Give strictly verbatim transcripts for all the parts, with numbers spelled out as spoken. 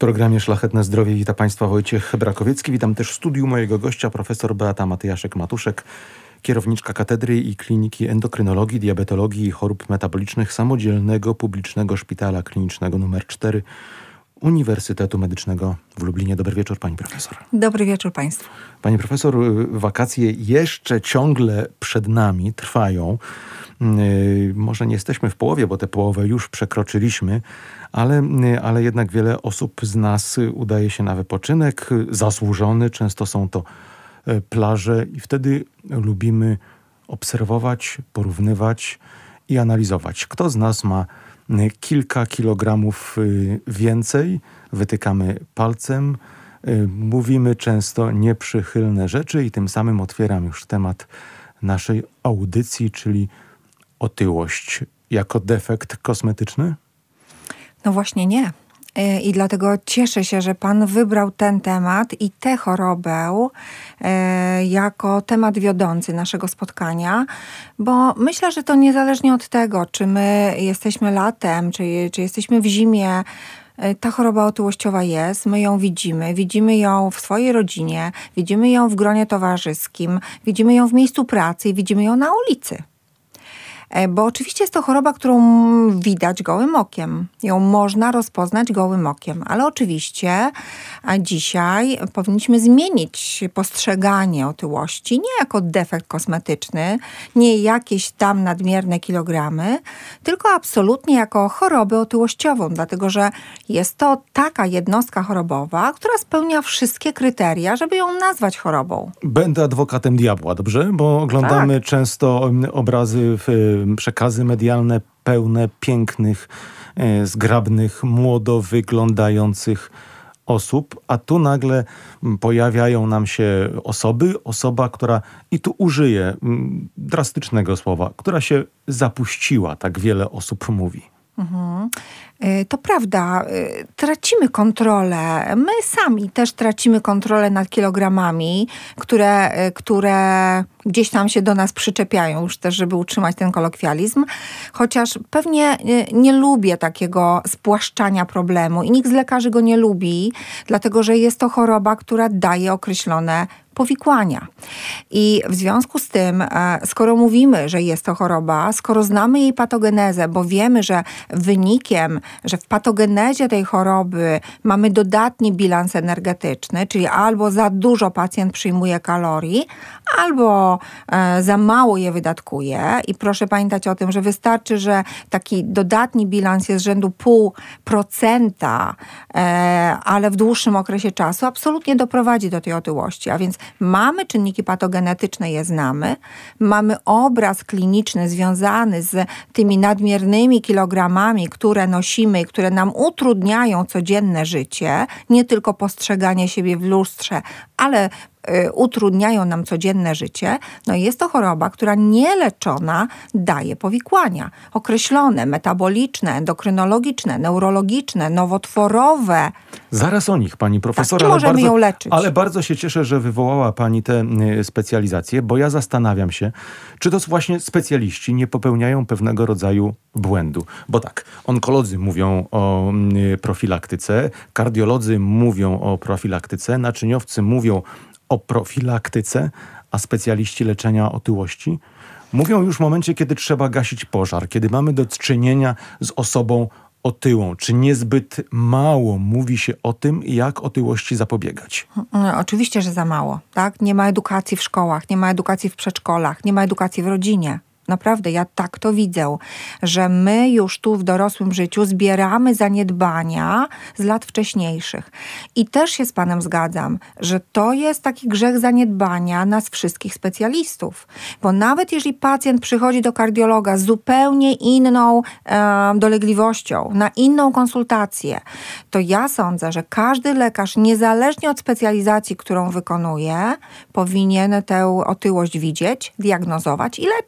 programie Szlachetne Zdrowie wita Państwa Wojciech Brakowiecki. Witam też w studiu mojego gościa, profesor Beata Matyjaszek-Matuszek, kierowniczka Katedry i Kliniki Endokrynologii, Diabetologii i Chorób Metabolicznych Samodzielnego Publicznego Szpitala Klinicznego numer cztery Uniwersytetu Medycznego w Lublinie. Dobry wieczór, pani profesor. Dobry wieczór państwu. Pani profesor, wakacje jeszcze ciągle przed nami, trwają. Może nie jesteśmy w połowie, bo tę połowę już przekroczyliśmy, ale, ale jednak wiele osób z nas udaje się na wypoczynek zasłużony. Często są to plaże i wtedy lubimy obserwować, porównywać i analizować. Kto z nas ma kilka kilogramów więcej, wytykamy palcem, mówimy często nieprzychylne rzeczy i tym samym otwieram już temat naszej audycji, czyli otyłość jako defekt kosmetyczny? No właśnie nie. I dlatego cieszę się, że pan wybrał ten temat i tę chorobę e, jako temat wiodący naszego spotkania, bo myślę, że to niezależnie od tego, czy my jesteśmy latem, czy, czy jesteśmy w zimie, ta choroba otyłościowa jest, my ją widzimy, widzimy ją w swojej rodzinie, widzimy ją w gronie towarzyskim, widzimy ją w miejscu pracy i widzimy ją na ulicy. Bo oczywiście jest to choroba, którą widać gołym okiem. Ją można rozpoznać gołym okiem. Ale oczywiście dzisiaj powinniśmy zmienić postrzeganie otyłości nie jako defekt kosmetyczny, nie jakieś tam nadmierne kilogramy, tylko absolutnie jako chorobę otyłościową. Dlatego, że jest to taka jednostka chorobowa, która spełnia wszystkie kryteria, żeby ją nazwać chorobą. Będę adwokatem diabła, dobrze? Bo oglądamy tak. często obrazy w przekazy medialne pełne pięknych, zgrabnych, młodo wyglądających osób, a tu nagle pojawiają nam się osoby, osoba, która, i tu użyję drastycznego słowa, która się zapuściła, tak wiele osób mówi. Mhm. To prawda, tracimy kontrolę. My sami też tracimy kontrolę nad kilogramami, które, które gdzieś tam się do nas przyczepiają, już też, żeby utrzymać ten kolokwializm. Chociaż pewnie nie lubię takiego spłaszczania problemu i nikt z lekarzy go nie lubi, dlatego że jest to choroba, która daje określone powikłania. I w związku z tym, skoro mówimy, że jest to choroba, skoro znamy jej patogenezę, bo wiemy, że wynikiem, że w patogenezie tej choroby mamy dodatni bilans energetyczny, czyli albo za dużo pacjent przyjmuje kalorii, albo za mało je wydatkuje. I proszę pamiętać o tym, że wystarczy, że taki dodatni bilans jest rzędu pół procenta, ale w dłuższym okresie czasu absolutnie doprowadzi do tej otyłości. A więc mamy czynniki patogenetyczne, je znamy. Mamy obraz kliniczny związany z tymi nadmiernymi kilogramami, które nosimy i które nam utrudniają codzienne życie. Nie tylko postrzeganie siebie w lustrze, ale utrudniają nam codzienne życie. No i jest to choroba, która nieleczona daje powikłania. Określone, metaboliczne, endokrynologiczne, neurologiczne, nowotworowe. Zaraz o nich, pani profesor. Tak, i możemy bardzo, ją leczyć. Ale bardzo się cieszę, że wywołała pani te specjalizacje, bo ja zastanawiam się, czy to właśnie specjaliści nie popełniają pewnego rodzaju błędu. Bo tak, onkolodzy mówią o profilaktyce, kardiolodzy mówią o profilaktyce, naczyniowcy mówią o profilaktyce, a specjaliści leczenia otyłości mówią już w momencie, kiedy trzeba gasić pożar, kiedy mamy do czynienia z osobą otyłą. Czy niezbyt mało mówi się o tym, jak otyłości zapobiegać? No, oczywiście, że za mało. Tak? Nie ma edukacji w szkołach, nie ma edukacji w przedszkolach, nie ma edukacji w rodzinie. Naprawdę, ja tak to widzę, że my już tu w dorosłym życiu zbieramy zaniedbania z lat wcześniejszych. I też się z panem zgadzam, że to jest taki grzech zaniedbania nas wszystkich specjalistów. Bo nawet jeżeli pacjent przychodzi do kardiologa z zupełnie inną e, dolegliwością, na inną konsultację, to ja sądzę, że każdy lekarz, niezależnie od specjalizacji, którą wykonuje, powinien tę otyłość widzieć, diagnozować i leczyć.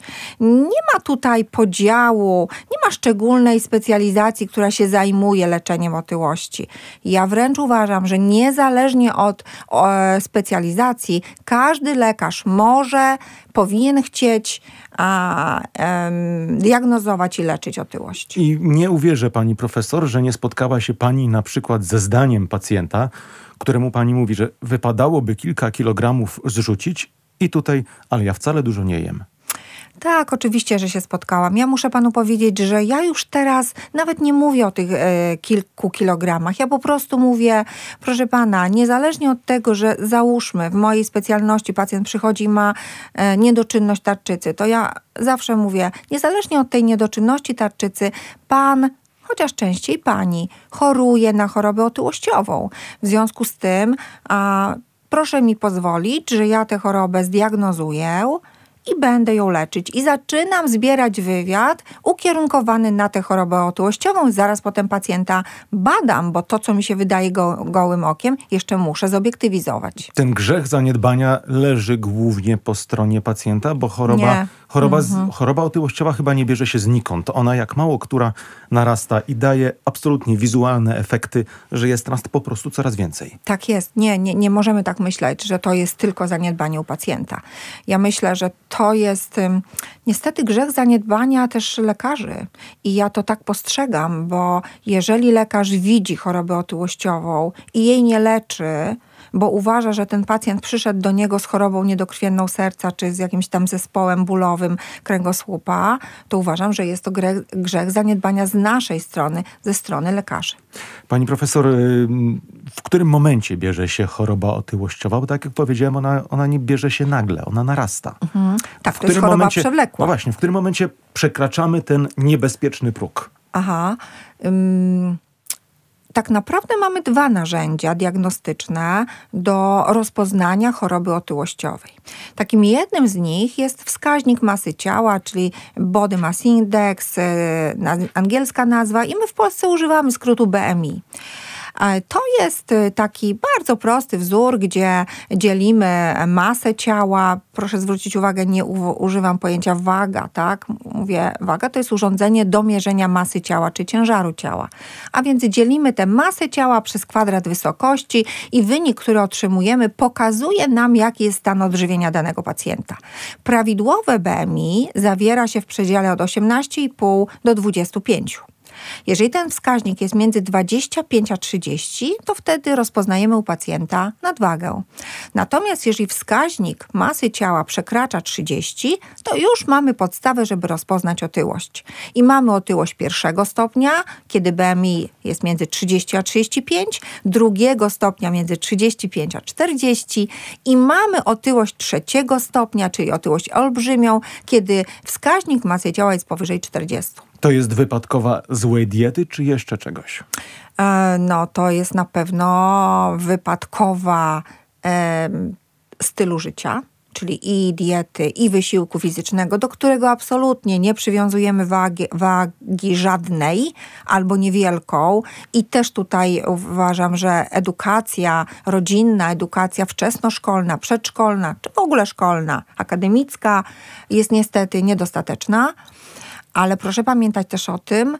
Nie ma tutaj podziału, nie ma szczególnej specjalizacji, która się zajmuje leczeniem otyłości. Ja wręcz uważam, że niezależnie od o, specjalizacji, każdy lekarz może, powinien chcieć a, em, diagnozować i leczyć otyłość. I nie uwierzę pani profesor, że nie spotkała się pani na przykład ze zdaniem pacjenta, któremu pani mówi, że wypadałoby kilka kilogramów zrzucić i tutaj, ale ja wcale dużo nie jem. Tak, oczywiście, że się spotkałam. Ja muszę panu powiedzieć, że ja już teraz nawet nie mówię o tych e, kilku kilogramach. Ja po prostu mówię, proszę pana, niezależnie od tego, że załóżmy w mojej specjalności pacjent przychodzi i ma e, niedoczynność tarczycy, to ja zawsze mówię, niezależnie od tej niedoczynności tarczycy, pan, chociaż częściej pani, choruje na chorobę otyłościową. W związku z tym a, proszę mi pozwolić, że ja tę chorobę zdiagnozuję i będę ją leczyć. I zaczynam zbierać wywiad ukierunkowany na tę chorobę otyłościową. Zaraz potem pacjenta badam, bo to, co mi się wydaje go, gołym okiem, jeszcze muszę zobiektywizować. Ten grzech zaniedbania leży głównie po stronie pacjenta, bo choroba, choroba, mhm. z, choroba otyłościowa chyba nie bierze się znikąd. Ona jak mało która narasta i daje absolutnie wizualne efekty, że jest nas po prostu coraz więcej. Tak jest. Nie, nie, nie możemy tak myśleć, że to jest tylko zaniedbanie u pacjenta. Ja myślę, że to jest um, niestety grzech zaniedbania też lekarzy. I ja to tak postrzegam, bo jeżeli lekarz widzi chorobę otyłościową i jej nie leczy, bo uważa, że ten pacjent przyszedł do niego z chorobą niedokrwienną serca, czy z jakimś tam zespołem bólowym kręgosłupa, to uważam, że jest to grzech, grzech zaniedbania z naszej strony, ze strony lekarzy. Pani profesor, w którym momencie bierze się choroba otyłościowa? Bo tak jak powiedziałem, ona, ona nie bierze się nagle, ona narasta. Mhm. Tak, w to jest choroba momencie, przewlekła. No właśnie, w którym momencie przekraczamy ten niebezpieczny próg? Aha. Ym... Tak naprawdę mamy dwa narzędzia diagnostyczne do rozpoznania choroby otyłościowej. Takim jednym z nich jest wskaźnik masy ciała, czyli Body Mass Index, angielska nazwa, i my w Polsce używamy skrótu B M I. To jest taki bardzo prosty wzór, gdzie dzielimy masę ciała. Proszę zwrócić uwagę, nie u- używam pojęcia waga, tak? Mówię, waga to jest urządzenie do mierzenia masy ciała, czy ciężaru ciała. A więc dzielimy tę masę ciała przez kwadrat wysokości i wynik, który otrzymujemy, pokazuje nam, jaki jest stan odżywienia danego pacjenta. Prawidłowe B M I zawiera się w przedziale od osiemnaście i pół do dwudziestu pięciu. Jeżeli ten wskaźnik jest między dwadzieścia pięć a trzydzieści, to wtedy rozpoznajemy u pacjenta nadwagę. Natomiast jeżeli wskaźnik masy ciała przekracza trzydzieści, to już mamy podstawę, żeby rozpoznać otyłość. I mamy otyłość pierwszego stopnia, kiedy B M I jest między trzydzieści a trzydzieści pięć, drugiego stopnia między trzydzieści pięć a czterdzieści i mamy otyłość trzeciego stopnia, czyli otyłość olbrzymią, kiedy wskaźnik masy ciała jest powyżej czterdziestu. To jest wypadkowa złej diety, czy jeszcze czegoś? E, no to jest na pewno wypadkowa e, stylu życia, czyli i diety, i wysiłku fizycznego, do którego absolutnie nie przywiązujemy wagi, wagi żadnej albo niewielką. I też tutaj uważam, że edukacja rodzinna, edukacja wczesnoszkolna, przedszkolna, czy w ogóle szkolna, akademicka jest niestety niedostateczna. Ale proszę pamiętać też o tym,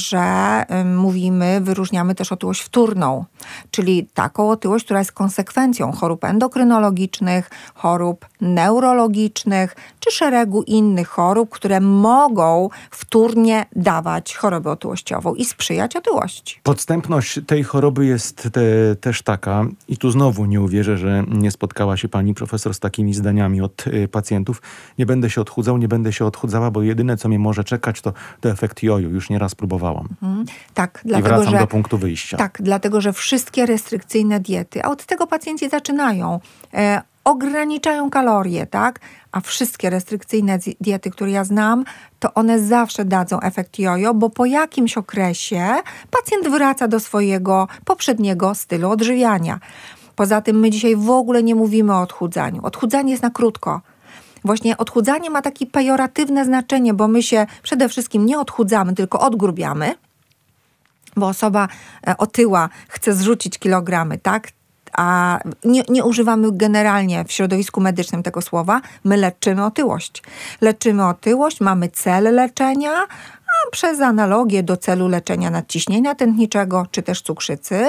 że y, mówimy, wyróżniamy też otyłość wtórną, czyli taką otyłość, która jest konsekwencją chorób endokrynologicznych, chorób neurologicznych, czy szeregu innych chorób, które mogą wtórnie dawać chorobę otyłościową i sprzyjać otyłości. Podstępność tej choroby jest te, też taka, i tu znowu nie uwierzę, że nie spotkała się pani profesor z takimi zdaniami od y, pacjentów. Nie będę się odchudzał, nie będę się odchudzała, bo jedyne, co mnie może czekać, to, to efekt jojo. Już nieraz próbowałam. Mhm. Tak, I dlatego, wracam że, do punktu wyjścia. Tak, dlatego, że wszystkie restrykcyjne diety, a od tego pacjenci zaczynają, e, ograniczają kalorie, tak? A wszystkie restrykcyjne diety, które ja znam, to one zawsze dadzą efekt jojo, bo po jakimś okresie pacjent wraca do swojego poprzedniego stylu odżywiania. Poza tym my dzisiaj w ogóle nie mówimy o odchudzaniu. Odchudzanie jest na krótko. Właśnie odchudzanie ma takie pejoratywne znaczenie, bo my się przede wszystkim nie odchudzamy, tylko odgrubiamy, bo osoba otyła chce zrzucić kilogramy, tak? a nie, nie używamy generalnie w środowisku medycznym tego słowa, my leczymy otyłość. Leczymy otyłość, mamy cel leczenia, a przez analogię do celu leczenia nadciśnienia tętniczego, czy też cukrzycy.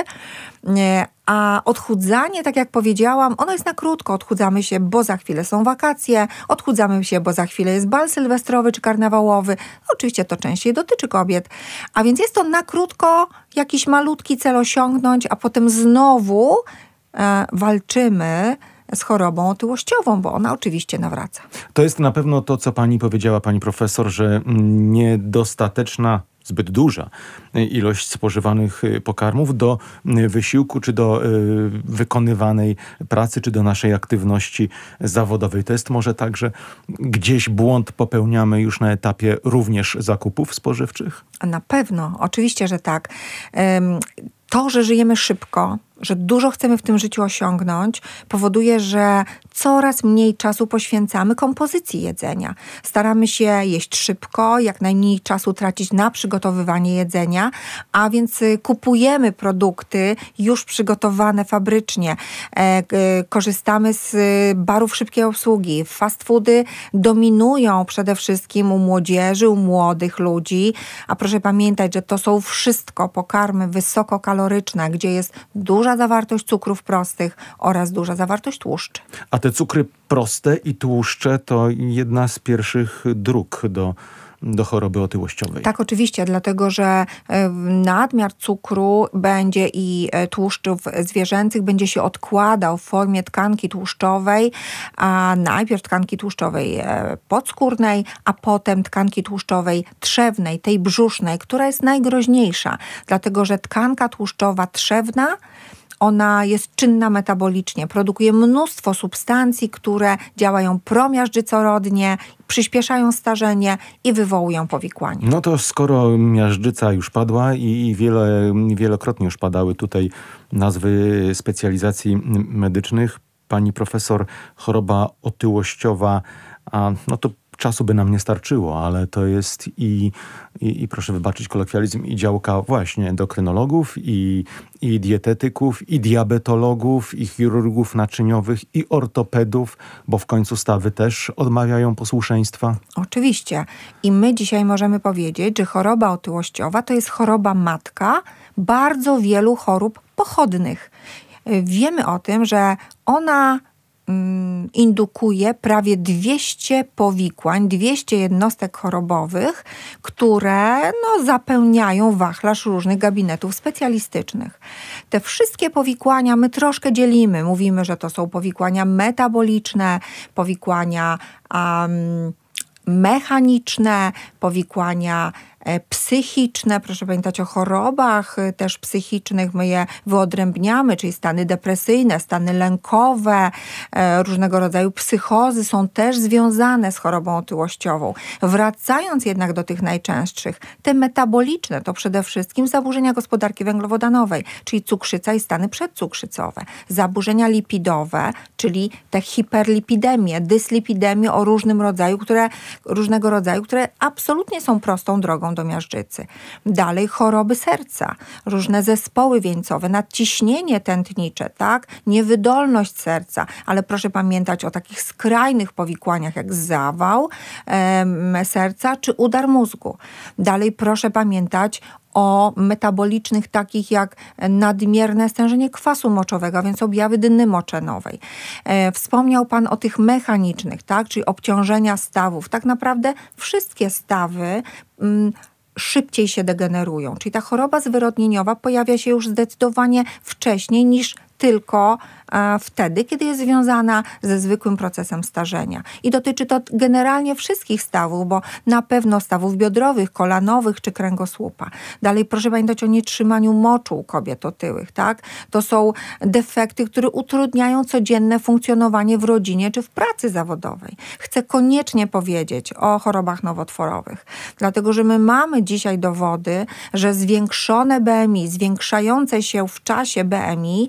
A odchudzanie, tak jak powiedziałam, ono jest na krótko. Odchudzamy się, bo za chwilę są wakacje, odchudzamy się, bo za chwilę jest bal sylwestrowy czy karnawałowy. Oczywiście to częściej dotyczy kobiet. A więc jest to na krótko jakiś malutki cel osiągnąć, a potem znowu e, walczymy z chorobą otyłościową, bo ona oczywiście nawraca. To jest na pewno to, co pani powiedziała, pani profesor, że niedostateczna, zbyt duża ilość spożywanych pokarmów do wysiłku, czy do y, wykonywanej pracy, czy do naszej aktywności zawodowej. To jest może tak, że gdzieś błąd popełniamy już na etapie również zakupów spożywczych? Na pewno, oczywiście, że tak. Ym, to, że żyjemy szybko, że dużo chcemy w tym życiu osiągnąć, powoduje, że coraz mniej czasu poświęcamy kompozycji jedzenia. Staramy się jeść szybko, jak najmniej czasu tracić na przygotowywanie jedzenia, a więc kupujemy produkty już przygotowane fabrycznie. E, korzystamy z barów szybkiej obsługi. Fast foody dominują przede wszystkim u młodzieży, u młodych ludzi, a proszę pamiętać, że to są wszystko pokarmy wysokokaloryczne, gdzie jest dużo duża zawartość cukrów prostych oraz duża zawartość tłuszczy. A te cukry proste i tłuszcze to jedna z pierwszych dróg do, do choroby otyłościowej. Tak, oczywiście, dlatego że nadmiar cukru będzie i tłuszczów zwierzęcych będzie się odkładał w formie tkanki tłuszczowej, a najpierw tkanki tłuszczowej podskórnej, a potem tkanki tłuszczowej trzewnej, tej brzusznej, która jest najgroźniejsza, dlatego że tkanka tłuszczowa trzewna, ona jest czynna metabolicznie, produkuje mnóstwo substancji, które działają promiażdżycorodnie, przyspieszają starzenie i wywołują powikłania. No to skoro miażdżyca już padła i wiele, wielokrotnie już padały tutaj nazwy specjalizacji medycznych, pani profesor, choroba otyłościowa, a no to czasu by nam nie starczyło, ale to jest i, i, i proszę wybaczyć kolokwializm, i działka właśnie endokrynologów, i, i dietetyków, i diabetologów, i chirurgów naczyniowych, i ortopedów, bo w końcu stawy też odmawiają posłuszeństwa. Oczywiście. I my dzisiaj możemy powiedzieć, że choroba otyłościowa to jest choroba matka bardzo wielu chorób pochodnych. Wiemy o tym, że ona indukuje prawie dwieście powikłań, dwieście jednostek chorobowych, które no, zapełniają wachlarz różnych gabinetów specjalistycznych. Te wszystkie powikłania my troszkę dzielimy. Mówimy, że to są powikłania metaboliczne, powikłania um, mechaniczne, powikłania psychiczne. Proszę pamiętać o chorobach też psychicznych. My je wyodrębniamy, czyli stany depresyjne, stany lękowe, różnego rodzaju psychozy są też związane z chorobą otyłościową. Wracając jednak do tych najczęstszych, te metaboliczne to przede wszystkim zaburzenia gospodarki węglowodanowej, czyli cukrzyca i stany przedcukrzycowe. Zaburzenia lipidowe, czyli te hiperlipidemie, dyslipidemie o różnym rodzaju, które, różnego rodzaju, które absolutnie są prostą drogą do miażdżycy. Dalej choroby serca, różne zespoły wieńcowe, nadciśnienie tętnicze, tak? Niewydolność serca, ale proszę pamiętać o takich skrajnych powikłaniach jak zawał e, serca czy udar mózgu. Dalej proszę pamiętać o metabolicznych takich jak nadmierne stężenie kwasu moczowego, a więc objawy dyny moczenowej. E, wspomniał Pan o tych mechanicznych, tak? Czyli obciążenia stawów. Tak naprawdę wszystkie stawy mm, szybciej się degenerują. Czyli ta choroba zwyrodnieniowa pojawia się już zdecydowanie wcześniej niż tylko e, wtedy, kiedy jest związana ze zwykłym procesem starzenia. I dotyczy to generalnie wszystkich stawów, bo na pewno stawów biodrowych, kolanowych czy kręgosłupa. Dalej proszę pamiętać o nietrzymaniu moczu u kobiet otyłych. Tak? To są defekty, które utrudniają codzienne funkcjonowanie w rodzinie czy w pracy zawodowej. Chcę koniecznie powiedzieć o chorobach nowotworowych, dlatego że my mamy dzisiaj dowody, że zwiększone B M I, zwiększające się w czasie B M I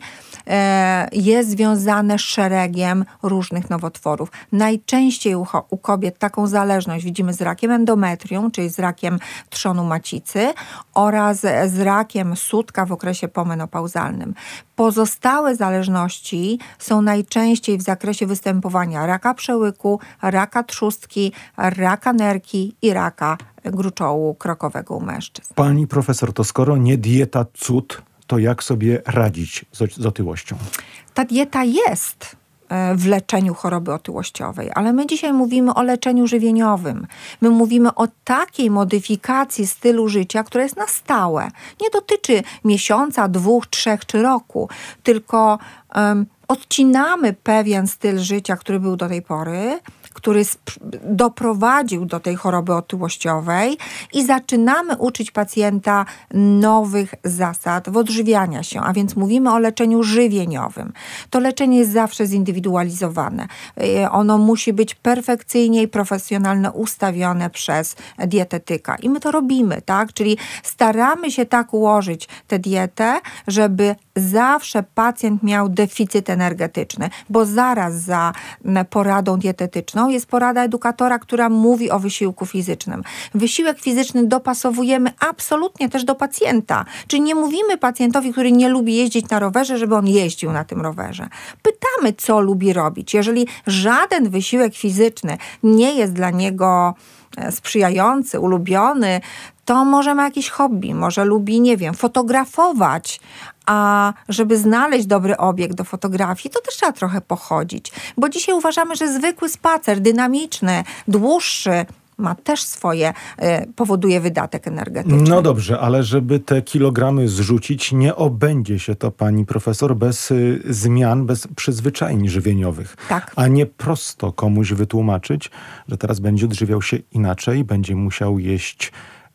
jest związane z szeregiem różnych nowotworów. Najczęściej u, u kobiet taką zależność widzimy z rakiem endometrium, czyli z rakiem trzonu macicy oraz z rakiem sutka w okresie pomenopauzalnym. Pozostałe zależności są najczęściej w zakresie występowania raka przełyku, raka trzustki, raka nerki i raka gruczołu krokowego u mężczyzn. Pani profesor, to skoro nie dieta cud, to jak sobie radzić z, z otyłością? Ta dieta jest w leczeniu choroby otyłościowej, ale my dzisiaj mówimy o leczeniu żywieniowym. My mówimy o takiej modyfikacji stylu życia, która jest na stałe. Nie dotyczy miesiąca, dwóch, trzech czy roku, tylko um, odcinamy pewien styl życia, który był do tej pory, który doprowadził do tej choroby otyłościowej i zaczynamy uczyć pacjenta nowych zasad w odżywiania się, a więc mówimy o leczeniu żywieniowym. To leczenie jest zawsze zindywidualizowane. Ono musi być perfekcyjnie i profesjonalnie ustawione przez dietetyka i my to robimy, tak? Czyli staramy się tak ułożyć tę dietę, żeby zawsze pacjent miał deficyt energetyczny, bo zaraz za poradą dietetyczną jest porada edukatora, która mówi o wysiłku fizycznym. Wysiłek fizyczny dopasowujemy absolutnie też do pacjenta. Czyli nie mówimy pacjentowi, który nie lubi jeździć na rowerze, żeby on jeździł na tym rowerze. Pytamy, co lubi robić. Jeżeli żaden wysiłek fizyczny nie jest dla niego sprzyjający, ulubiony, to może ma jakieś hobby, może lubi, nie wiem, fotografować, a żeby znaleźć dobry obiekt do fotografii, to też trzeba trochę pochodzić. Bo dzisiaj uważamy, że zwykły spacer, dynamiczny, dłuższy, ma też swoje, y, powoduje wydatek energetyczny. No dobrze, ale żeby te kilogramy zrzucić, nie obędzie się to, pani profesor, bez y, zmian, bez przyzwyczajeń żywieniowych. Tak. A nie prosto komuś wytłumaczyć, że teraz będzie odżywiał się inaczej, będzie musiał jeść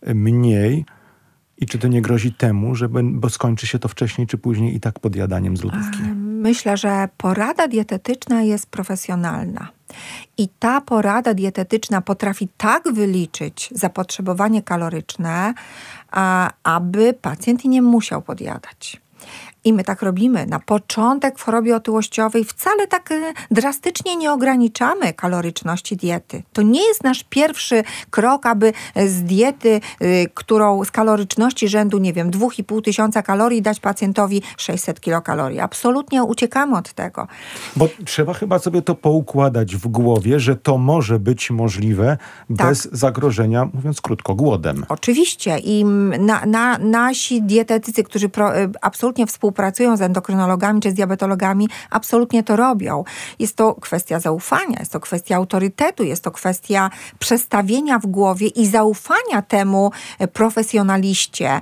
mniej. I czy to nie grozi temu, że bo skończy się to wcześniej czy później i tak podjadaniem z lodówki? Myślę, że porada dietetyczna jest profesjonalna. I ta porada dietetyczna potrafi tak wyliczyć zapotrzebowanie kaloryczne, a, aby pacjent nie musiał podjadać. I my tak robimy. Na początek w chorobie otyłościowej wcale tak drastycznie nie ograniczamy kaloryczności diety. To nie jest nasz pierwszy krok, aby z diety, którą z kaloryczności rzędu, nie wiem, dwa i pół tysiąca kalorii dać pacjentowi sześćset kilokalorii. Absolutnie uciekamy od tego. Bo trzeba chyba sobie to poukładać w głowie, że to może być możliwe tak. bez zagrożenia, mówiąc krótko, głodem. Oczywiście. I na, na, nasi dietetycy, którzy pro, absolutnie współpracują pracują z endokrynologami czy z diabetologami, absolutnie to robią. Jest to kwestia zaufania, jest to kwestia autorytetu, jest to kwestia przestawienia w głowie i zaufania temu profesjonaliście,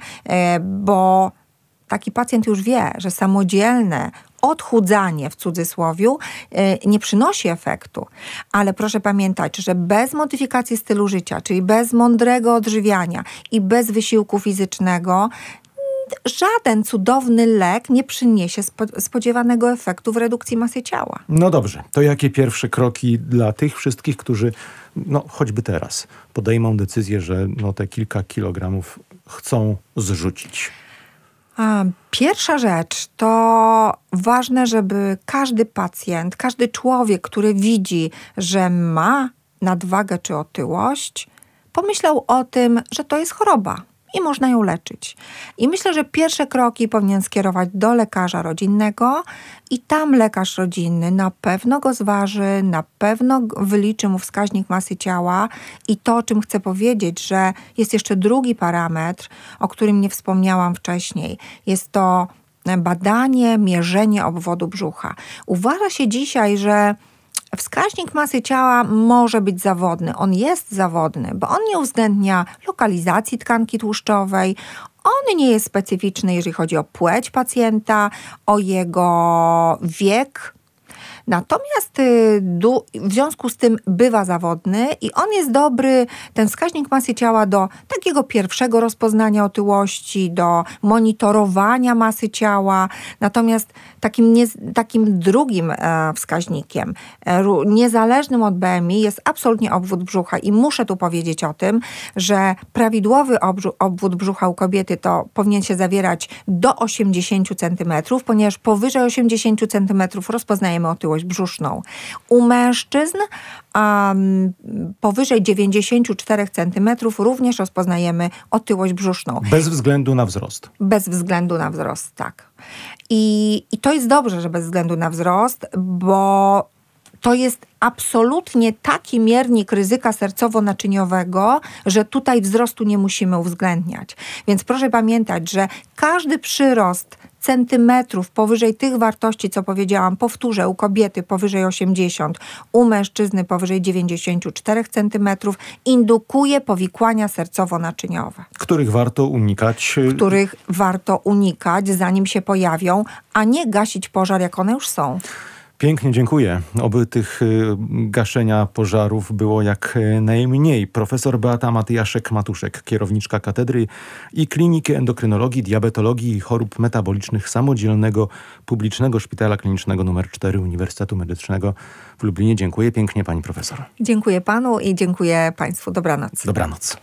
bo taki pacjent już wie, że samodzielne odchudzanie w cudzysłowiu nie przynosi efektu. Ale proszę pamiętać, że bez modyfikacji stylu życia, czyli bez mądrego odżywiania i bez wysiłku fizycznego żaden cudowny lek nie przyniesie spodziewanego efektu w redukcji masy ciała. No dobrze, to jakie pierwsze kroki dla tych wszystkich, którzy no choćby teraz podejmą decyzję, że no te kilka kilogramów chcą zrzucić? A, pierwsza rzecz to ważne, żeby każdy pacjent, każdy człowiek, który widzi, że ma nadwagę czy otyłość, pomyślał o tym, że to jest choroba. I można ją leczyć. I myślę, że pierwsze kroki powinien skierować do lekarza rodzinnego i tam lekarz rodzinny na pewno go zważy, na pewno wyliczy mu wskaźnik masy ciała i to, o czym chcę powiedzieć, że jest jeszcze drugi parametr, o którym nie wspomniałam wcześniej. Jest to badanie, mierzenie obwodu brzucha. Uważa się dzisiaj, że wskaźnik masy ciała może być zawodny. On jest zawodny, bo on nie uwzględnia lokalizacji tkanki tłuszczowej. On nie jest specyficzny, jeżeli chodzi o płeć pacjenta, o jego wiek. Natomiast y, du, w związku z tym bywa zawodny i on jest dobry, ten wskaźnik masy ciała, do takiego pierwszego rozpoznania otyłości, do monitorowania masy ciała. Natomiast takim, nie, takim drugim e, wskaźnikiem, e, niezależnym od B M I, jest absolutnie obwód brzucha i muszę tu powiedzieć o tym, że prawidłowy obrzu- obwód brzucha u kobiety to powinien się zawierać do osiemdziesięciu centymetrów, ponieważ powyżej osiemdziesięciu centymetrów rozpoznajemy otyłość brzuszną. U mężczyzn um, powyżej dziewięćdziesięciu czterech centymetrów również rozpoznajemy otyłość brzuszną. Bez względu na wzrost. Bez względu na wzrost, tak. I, i to jest dobrze, że bez względu na wzrost, bo to jest absolutnie taki miernik ryzyka sercowo-naczyniowego, że tutaj wzrostu nie musimy uwzględniać. Więc proszę pamiętać, że każdy przyrost centymetrów powyżej tych wartości, co powiedziałam, powtórzę, u kobiety powyżej osiemdziesięciu, u mężczyzny powyżej dziewięćdziesięciu czterech centymetrów, indukuje powikłania sercowo-naczyniowe. Których warto unikać. Których warto unikać, zanim się pojawią, a nie gasić pożar, jak one już są. Pięknie dziękuję. Oby tych gaszenia pożarów było jak najmniej. Profesor Beata Matyjaszek-Matuszek, kierowniczka Katedry i Kliniki Endokrynologii, Diabetologii i Chorób Metabolicznych Samodzielnego Publicznego Szpitala Klinicznego numer cztery Uniwersytetu Medycznego w Lublinie. Dziękuję pięknie pani profesor. Dziękuję panu i dziękuję państwu. Dobranoc. Dobranoc.